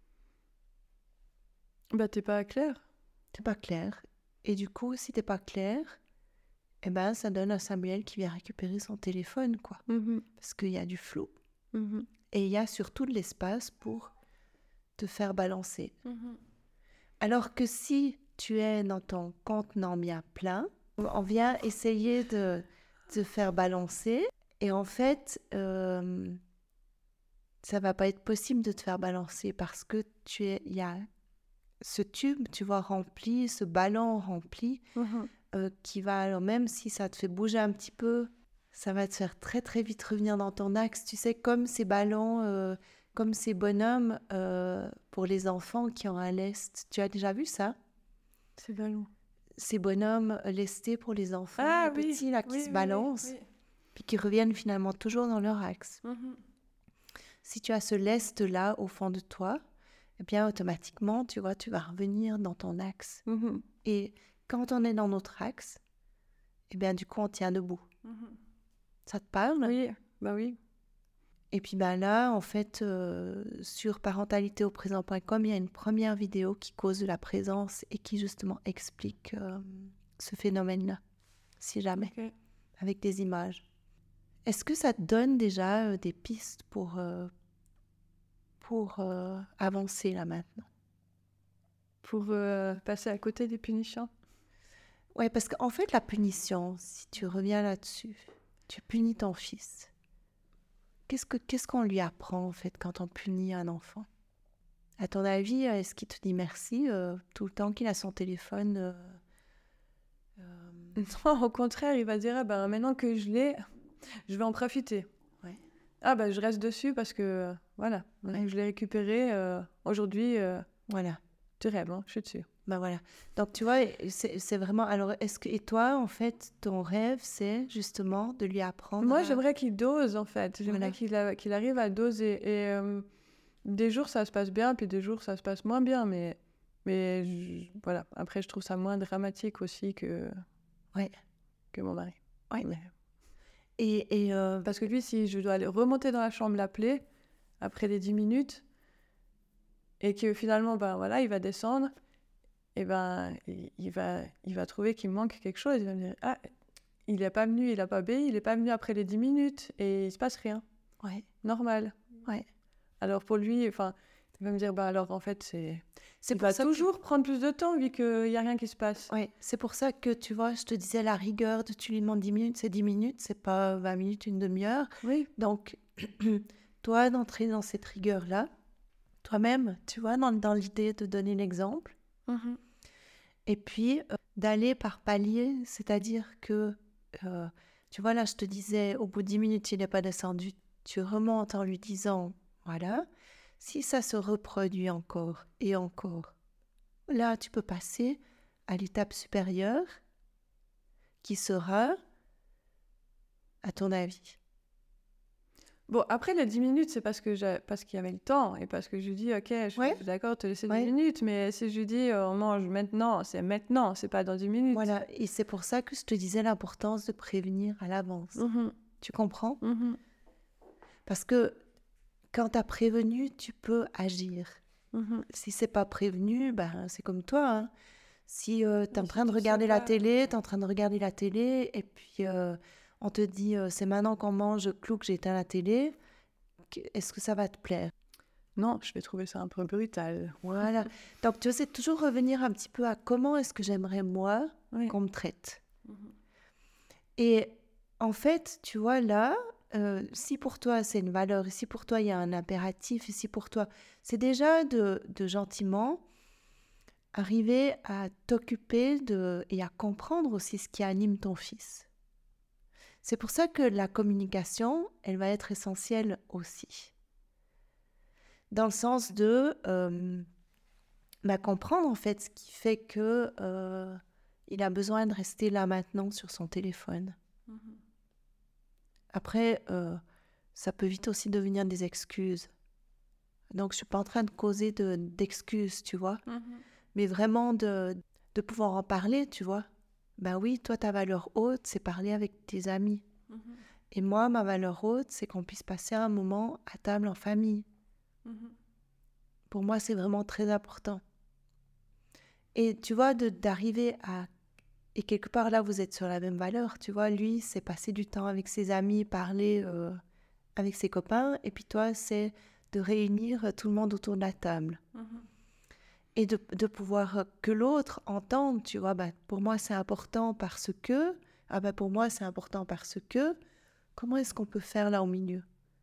Bah, t'es pas clair. T'es pas clair. Et du coup, si t'es pas clair, eh ben, ça donne à Samuel qui vient récupérer son téléphone, quoi. Parce qu'il y a du flou. Et il y a surtout de l'espace pour te faire balancer. Alors que si tu es dans ton contenant bien plein, on vient essayer de te faire balancer. Et en fait, ça va pas être possible de te faire balancer parce que il y a ce tube, tu vois, rempli, ce ballon rempli, qui va, alors même si ça te fait bouger un petit peu, ça va te faire très très vite revenir dans ton axe. Tu sais, comme ces ballons, comme ces bonhommes pour les enfants qui ont un lest. Tu as déjà vu ça? Ces ballons. Ces bonhommes lestés pour les enfants, Ah les oui, petits là qui oui, se oui, balancent, oui. puis qui reviennent finalement toujours dans leur axe. Si tu as ce lest-là au fond de toi, eh bien, automatiquement, tu vois, tu vas revenir dans ton axe. Et quand on est dans notre axe, eh bien, du coup, on tient debout. Ça te parle? Oui, bah oui. Et puis, ben là, en fait, sur parentalitéauprésent.com, il y a une première vidéo qui cause de la présence et qui, justement, explique ce phénomène-là, si jamais, avec des images. Est-ce que ça te donne déjà des pistes pour avancer là maintenant? Pour passer à côté des punitions. Ouais, parce qu'en fait, la punition, si tu reviens là-dessus, tu punis ton fils. Qu'est-ce qu'on lui apprend, en fait, quand on punit un enfant? À ton avis, est-ce qu'il te dit merci tout le temps qu'il a son téléphone Non, au contraire, il va dire ah ben, maintenant que je l'ai, je vais en profiter. Ouais. Ah ben, je reste dessus parce que, voilà, je l'ai récupéré aujourd'hui. Voilà. Tu rêves, hein, je suis dessus. Ben voilà. Donc, tu vois, c'est vraiment... Alors, et toi, en fait, ton rêve, c'est justement de lui apprendre Moi, j'aimerais qu'il dose, en fait. J'aimerais qu'il arrive à doser. Et des jours, ça se passe bien, puis des jours, ça se passe moins bien. Mais voilà. Après, je trouve ça moins dramatique aussi que mon mari. Ouais. Mais... Et parce que lui, si je dois aller remonter dans la chambre l'appeler, après les 10 minutes, et que finalement, ben voilà, il va descendre, et ben il va trouver qu'il manque quelque chose. Il va me dire, ah, il n'est pas venu, il n'a pas obéi, il n'est pas venu après les 10 minutes, et il se passe rien. Ouais. Normal. Ouais. Alors pour lui, enfin, il va me dire, bah alors en fait, il pour va ça toujours prendre plus de temps vu qu'il n'y a rien qui se passe. Ouais, c'est pour ça que, tu vois, je te disais, la rigueur de tu lui demandes 10 minutes, c'est 10 minutes, c'est pas 20 minutes, une demi-heure. Oui. Donc, toi, d'entrer dans cette rigueur-là, toi-même, tu vois, dans l'idée de donner l'exemple, et puis d'aller par palier, c'est-à-dire que, tu vois, là, je te disais, au bout de 10 minutes, il n'est pas descendu, tu remontes en lui disant, voilà, si ça se reproduit encore et encore, là, tu peux passer à l'étape supérieure qui sera, à ton avis. Bon, après les 10 minutes, c'est parce qu'il y avait le temps et parce que je lui dis, ok, je suis d'accord de te laisser 10 minutes, mais si je lui dis, on mange maintenant, c'est pas dans 10 minutes. Voilà, et c'est pour ça que je te disais l'importance de prévenir à l'avance. Tu comprends? Parce que quand tu as prévenu, tu peux agir. Si c'est pas prévenu, ben, c'est comme toi. Hein. Si tu es en train de regarder la télé, et puis on te dit c'est maintenant qu'on mange, clou, que j'éteins la télé, est-ce que ça va te plaire? Non, je vais trouver ça un peu brutal. Voilà. Donc, tu vois, c'est toujours revenir un petit peu à comment est-ce que j'aimerais, moi, Oui. qu'on me traite. Mhm. Et en fait, tu vois, là, si pour toi c'est une valeur, et si pour toi il y a un impératif, et si pour toi, c'est déjà de gentiment arriver à t'occuper et à comprendre aussi ce qui anime ton fils. C'est pour ça que la communication, elle va être essentielle aussi. Dans le sens de comprendre en fait ce qui fait que il a besoin de rester là maintenant sur son téléphone. Mhm. Après, ça peut vite aussi devenir des excuses. Donc, je suis pas en train de causer d'excuses, tu vois, Mhm. mais vraiment de pouvoir en parler, tu vois. Ben oui, toi, ta valeur haute, c'est parler avec tes amis. Mhm. Et moi, ma valeur haute, c'est qu'on puisse passer un moment à table en famille. Mhm. Pour moi, c'est vraiment très important. Et tu vois, d'arriver à... Et quelque part, là, vous êtes sur la même valeur, tu vois. Lui, c'est passer du temps avec ses amis, parler avec ses copains. Et puis toi, c'est de réunir tout le monde autour de la table. Mhm. Et de pouvoir que l'autre entende, tu vois. Bah, pour moi, c'est important parce que... Ah bah, pour moi, c'est important parce que... Comment est-ce qu'on peut faire là au milieu?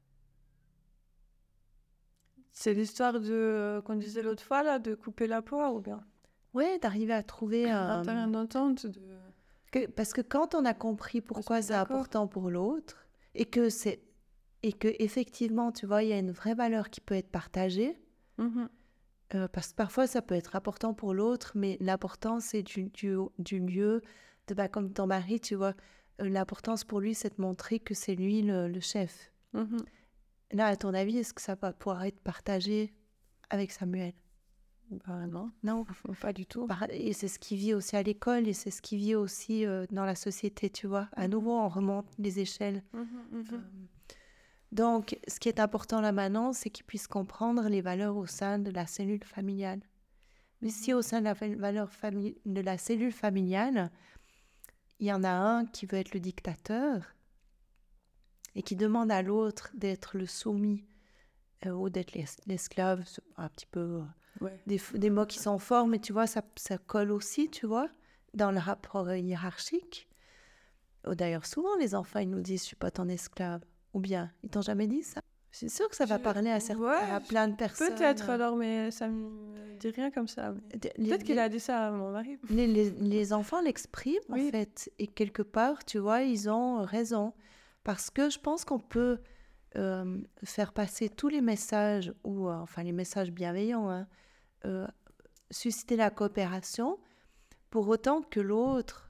C'est l'histoire qu'on disait l'autre fois, là, de couper la poire, ou bien Ouais, d'arriver à trouver un terrain d'entente parce que quand on a compris de se pourquoi mettre c'est d'accord. important pour l'autre et que effectivement, tu vois, il y a une vraie valeur qui peut être partagée, Mhm. parce que parfois ça peut être important pour l'autre, mais l'important c'est du lieu, comme ton mari, tu vois, l'importance pour lui c'est de montrer que c'est lui le chef. Mhm. Là, à ton avis, est-ce que ça va pouvoir être partagé avec Samuel? Bah non, Non. pas du tout. Et c'est ce qui vit aussi à l'école et c'est ce qui vit aussi dans la société, tu vois. À nouveau, on remonte les échelles. Mhm. Euh, Mhm. donc, ce qui est important là maintenant, c'est qu'ils puissent comprendre les valeurs au sein de la cellule familiale. Mais si au sein de de la cellule familiale, il y en a un qui veut être le dictateur et qui demande à l'autre d'être le soumis ou d'être l'esclave, c'est un petit peu Ouais. des mots qui sont forts, mais tu vois, ça colle aussi, tu vois, dans le rapport hiérarchique. D'ailleurs, souvent, les enfants, ils nous disent, je suis pas ton esclave. Ou bien, ils t'ont jamais dit ça? C'est sûr que ça va parler à plein de personnes. Peut-être alors, mais ça me dit rien comme ça. Peut-être qu'il a dit ça à mon mari. Les enfants l'expriment, en Oui. fait. Et quelque part, tu vois, ils ont raison. Parce que je pense qu'on peut faire passer tous les messages, ou enfin les messages bienveillants, hein, euh, susciter la coopération, pour autant que l'autre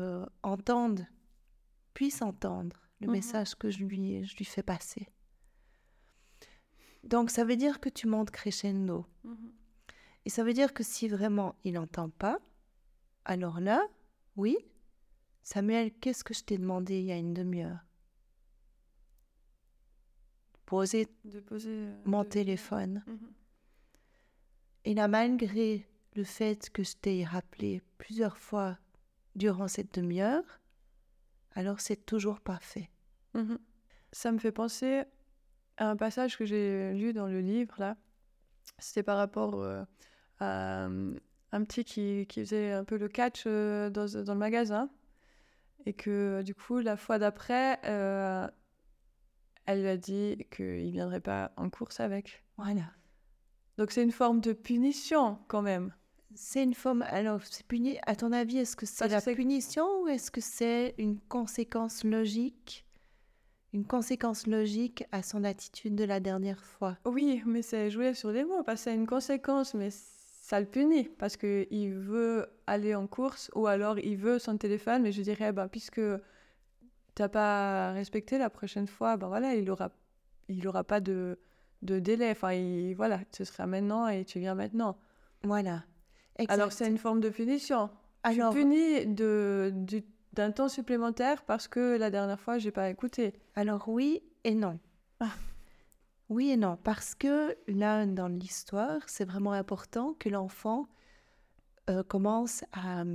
puisse entendre le Mhm. message que je lui fais passer. Donc, ça veut dire que tu montes crescendo. Mhm. Et ça veut dire que si vraiment il n'entend pas, alors là, oui, Samuel, qu'est-ce que je t'ai demandé il y a une demi-heure? Poser De poser. mon téléphone. Mhm. Et là, malgré le fait que je t'ai rappelé plusieurs fois durant cette demi-heure, alors c'est toujours pas fait. Mhm. Ça me fait penser à un passage que j'ai lu dans le livre, là. C'était par rapport à un petit qui faisait un peu le catch dans le magasin. Et que du coup, la fois d'après, elle lui a dit qu'il ne viendrait pas en course avec. Voilà. Donc c'est une forme de punition quand même. C'est une forme. Alors, c'est puni. À ton avis, est-ce que c'est Parce que la c'est... punition ou est-ce que c'est une conséquence logique? Une conséquence logique à son attitude de la dernière fois. Oui, mais c'est jouer sur les mots, parce que c'est une conséquence, mais ça le punit, parce qu'il veut aller en course, ou alors il veut son téléphone, mais je dirais, ben, puisque t'as pas respecté la prochaine fois, ben voilà, il aura pas de délai, enfin, voilà, ce sera maintenant et tu viens maintenant. Voilà. Alors c'est Exact. une forme de punition. Je suis Alors, punie d'un temps supplémentaire parce que la dernière fois, j'ai pas écouté. alors oui et non. Ah. Oui et non. Parce que là, dans l'histoire, c'est vraiment important que l'enfant commence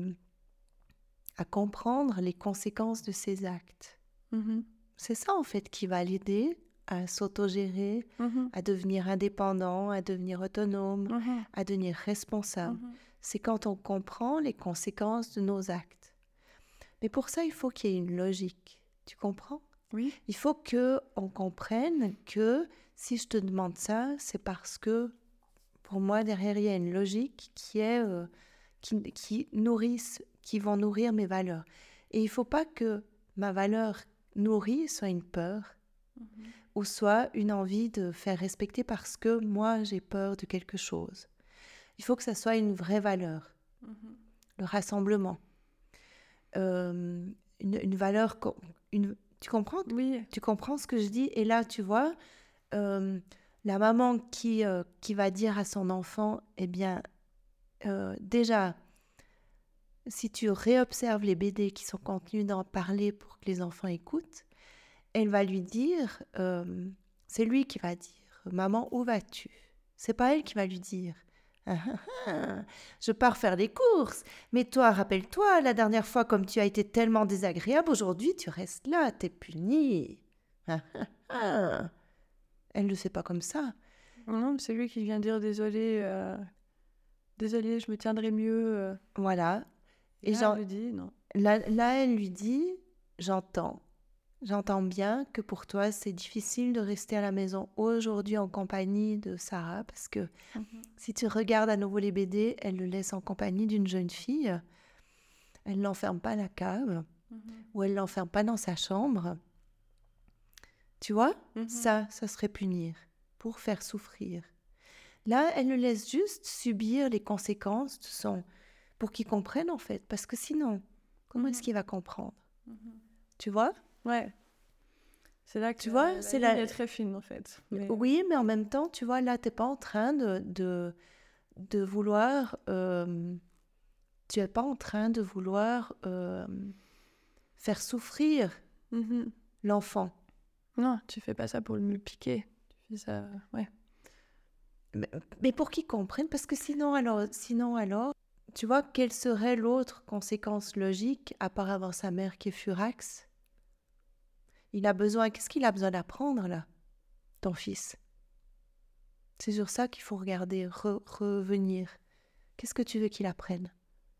à comprendre les conséquences de ses actes. Mhm. C'est ça, en fait, qui va l'aider à s'autogérer, à devenir indépendant, à devenir autonome, à devenir responsable. C'est quand on comprend les conséquences de nos actes. Mais pour ça, il faut qu'il y ait une logique. Tu comprends? Oui. Il faut qu'on comprenne que si je te demande ça, c'est parce que pour moi, derrière, il y a une logique qui vont nourrir mes valeurs. Et il ne faut pas que ma valeur nourrie soit une peur ou soit une envie de faire respecter parce que moi, j'ai peur de quelque chose. Il faut que ça soit une vraie valeur. Le rassemblement. Une valeur... tu comprends? Oui. Tu comprends ce que je dis? Et là, tu vois, la maman qui va dire à son enfant, eh bien, déjà, si tu réobserves les BD qui sont contenus dans Parler pour que les enfants écoutent, elle va lui dire, c'est lui qui va dire, maman, où vas-tu? C'est pas elle qui va lui dire, je pars faire des courses, mais toi, rappelle-toi, la dernière fois, comme tu as été tellement désagréable, aujourd'hui, tu restes là, t'es punie. Elle ne le sait pas comme ça. Non, c'est lui qui vient dire désolé, désolé, je me tiendrai mieux. Voilà. Et là, elle lui dit non. Là, elle lui dit, j'entends bien que pour toi, c'est difficile de rester à la maison aujourd'hui en compagnie de Sarah, parce que si tu regardes à nouveau les BD, elle le laisse en compagnie d'une jeune fille. Elle ne l'enferme pas à la cave, ou elle ne l'enferme pas dans sa chambre. Tu vois, ça serait punir, pour faire souffrir. Là, elle le laisse juste subir les conséquences de son... pour qu'il comprenne, en fait. Parce que sinon, comment est-ce qu'il va comprendre? Tu vois? Ouais. C'est là que tu vois, la ligne est très fine, en fait. Mais... Oui, mais en même temps, tu vois, là, tu n'es pas en train de vouloir... tu n'es pas en train de vouloir faire souffrir l'enfant. Non, tu fais pas ça pour le piquer. Tu fais ça... Ouais. Mais pour qu'il comprenne, parce que sinon alors, tu vois, quelle serait l'autre conséquence logique à part avoir sa mère qui est furax? Qu'est-ce qu'il a besoin d'apprendre là, ton fils? C'est sur ça qu'il faut regarder, revenir. Qu'est-ce que tu veux qu'il apprenne?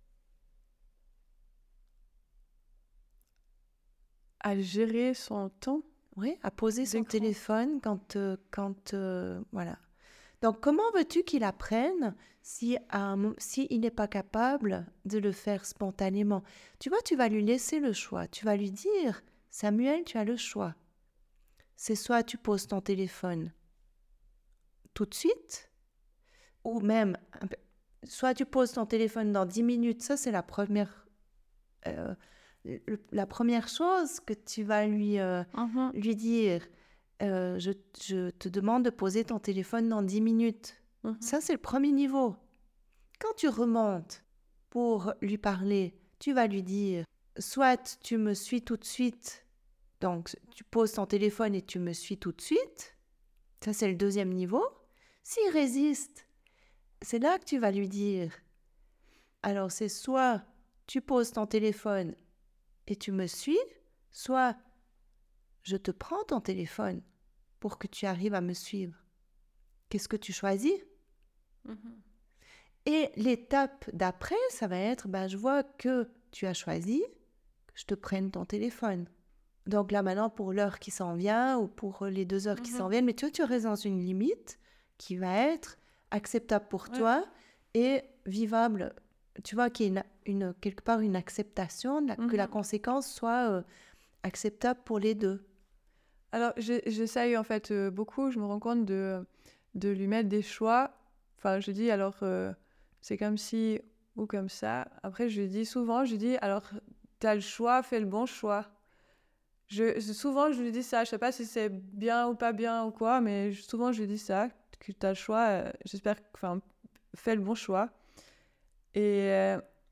À gérer son temps. Oui, à poser son téléphone quand voilà. Donc, comment veux-tu qu'il apprenne si il n'est pas capable de le faire spontanément? Tu vois, tu vas lui laisser le choix. Tu vas lui dire, Samuel, tu as le choix. C'est soit tu poses ton téléphone tout de suite, ou même, soit tu poses ton téléphone dans 10 minutes. Ça, c'est la première chose que tu vas lui dire. Je te demande de poser ton téléphone dans 10 minutes. Ça, c'est le premier niveau. Quand tu remontes pour lui parler, tu vas lui dire, soit tu me suis tout de suite, donc tu poses ton téléphone et tu me suis tout de suite. Ça, c'est le deuxième niveau. S'il résiste, c'est là que tu vas lui dire, alors c'est soit tu poses ton téléphone et tu me suis, soit je te prends ton téléphone pour que tu arrives à me suivre. Qu'est-ce que tu choisis? Et l'étape d'après, ça va être, je vois que tu as choisi que je te prenne ton téléphone. Donc là, maintenant, pour l'heure qui s'en vient ou pour les 2 heures qui s'en viennent, mais tu restes dans une limite qui va être acceptable pour toi et vivable. Tu vois, qu'il y ait quelque part une acceptation, que la conséquence soit acceptable pour les deux. Alors, j'essaye en fait beaucoup, je me rends compte de lui mettre des choix. Enfin, je dis alors, c'est comme si ou comme ça. Après, je lui dis, alors, t'as le choix, fais le bon choix. Souvent, je lui dis ça. Je sais pas si c'est bien ou pas bien ou quoi, mais souvent, je lui dis ça, que t'as le choix. J'espère que, enfin, fais le bon choix. Et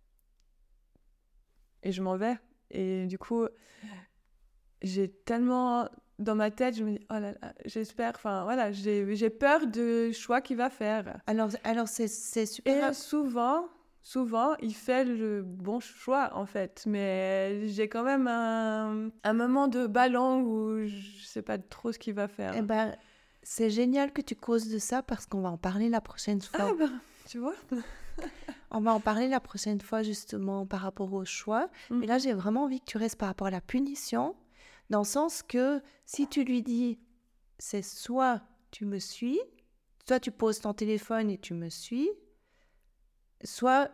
je m'en vais. Et du coup, j'ai tellement... Dans ma tête, je me dis, oh là là, j'espère, enfin voilà, j'ai peur du choix qu'il va faire. Alors c'est super... Et souvent, souvent, il fait le bon choix, en fait. Mais j'ai quand même un moment de ballon où je sais pas trop ce qu'il va faire. Eh ben, c'est génial que tu causes de ça parce qu'on va en parler la prochaine fois. Ah ben, tu vois. On va en parler la prochaine fois justement par rapport au choix. Mais là, j'ai vraiment envie que tu restes par rapport à la punition, dans le sens que si tu lui dis, c'est soit tu me suis, soit tu poses ton téléphone et tu me suis, soit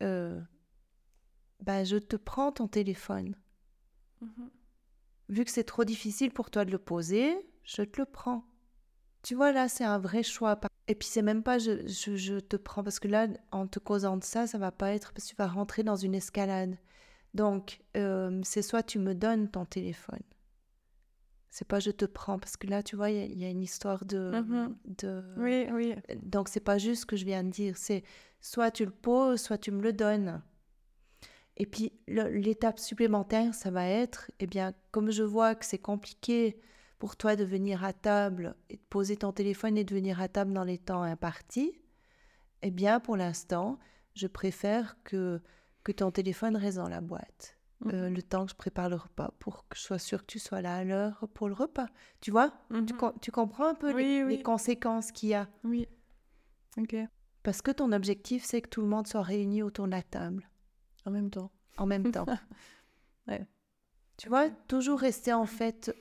je te prends ton téléphone. Vu que c'est trop difficile pour toi de le poser, je te le prends. Tu vois, là, c'est un vrai choix. Et puis, c'est même pas je te prends, parce que là, en te causant de ça, ça va pas être, parce que tu vas rentrer dans une escalade. Donc, c'est soit tu me donnes ton téléphone. C'est pas je te prends, parce que là, tu vois, il y a une histoire de... Oui, oui. Donc, c'est pas juste ce que je viens de dire. C'est soit tu le poses, soit tu me le donnes. Et puis, l'étape supplémentaire, ça va être, eh bien, comme je vois que c'est compliqué pour toi de venir à table, et de poser ton téléphone et de venir à table dans les temps impartis, eh bien, pour l'instant, je préfère que ton téléphone reste dans la boîte. Le temps que je prépare le repas, pour que je sois sûre que tu sois là à l'heure pour le repas. Tu vois, tu comprends un peu les conséquences qu'il y a. Oui, ok. Parce que ton objectif, c'est que tout le monde soit réuni autour de la table. En même temps. En même temps. Ouais. Tu vois, toujours rester en fait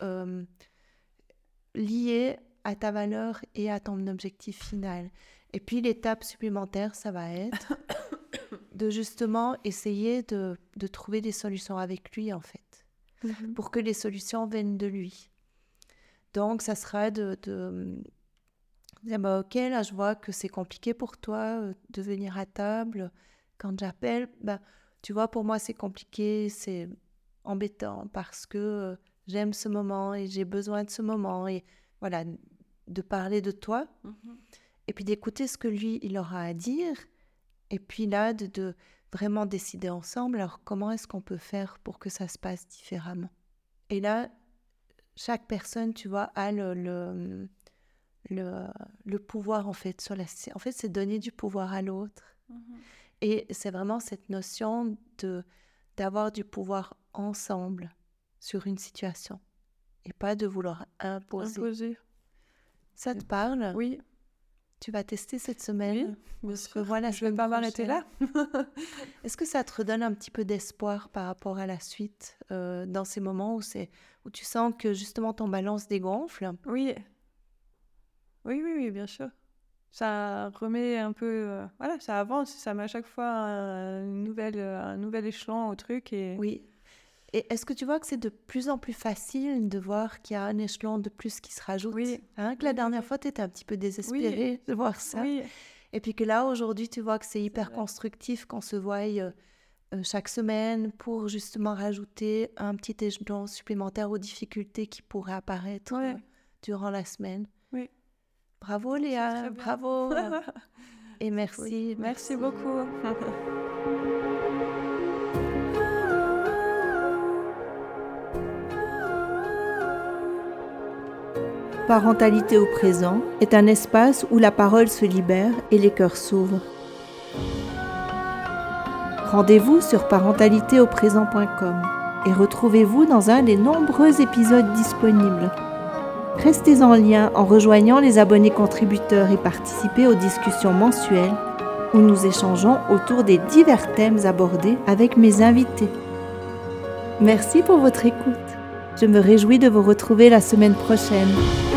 lié à ta valeur et à ton objectif final. Et puis l'étape supplémentaire, ça va être de justement essayer de trouver des solutions avec lui en fait, pour que les solutions viennent de lui. Donc ça sera de dire ok, là je vois que c'est compliqué pour toi de venir à table. Quand j'appelle, tu vois, pour moi c'est compliqué, c'est embêtant parce que j'aime ce moment et j'ai besoin de ce moment, et voilà, de parler de toi et puis d'écouter ce que lui il aura à dire, et puis là de vraiment décider ensemble, alors comment est-ce qu'on peut faire pour que ça se passe différemment. Et là chaque personne, tu vois, a le pouvoir en fait sur en fait c'est donner du pouvoir à l'autre. Et c'est vraiment cette notion d'avoir du pouvoir ensemble sur une situation et pas de vouloir imposer. Ça te parle? Oui. Tu vas tester cette semaine? Oui, on se revoit la semaine prochaine. Je vais pas m'arrêter là. Est-ce que ça te redonne un petit peu d'espoir par rapport à la suite, dans ces moments où tu sens que justement ton ballon se dégonfle? Oui. Oui, bien sûr. Ça remet un peu... voilà, ça avance, ça met à chaque fois un nouvel échelon au truc. Oui. Et est-ce que tu vois que c'est de plus en plus facile de voir qu'il y a un échelon de plus qui se rajoute? Oui. Que la dernière fois, tu étais un petit peu désespérée de voir ça. Oui. Et puis que là, aujourd'hui, tu vois que c'est hyper constructif qu'on se voie chaque semaine pour justement rajouter un petit échelon supplémentaire aux difficultés qui pourraient apparaître durant la semaine. Oui. Bravo Léa, bravo. Et merci. Merci beaucoup. Parentalité au présent est un espace où la parole se libère et les cœurs s'ouvrent. Rendez-vous sur parentalitéauprésent.com et retrouvez-vous dans un des nombreux épisodes disponibles. Restez en lien en rejoignant les abonnés contributeurs et participez aux discussions mensuelles où nous échangeons autour des divers thèmes abordés avec mes invités. Merci pour votre écoute. Je me réjouis de vous retrouver la semaine prochaine.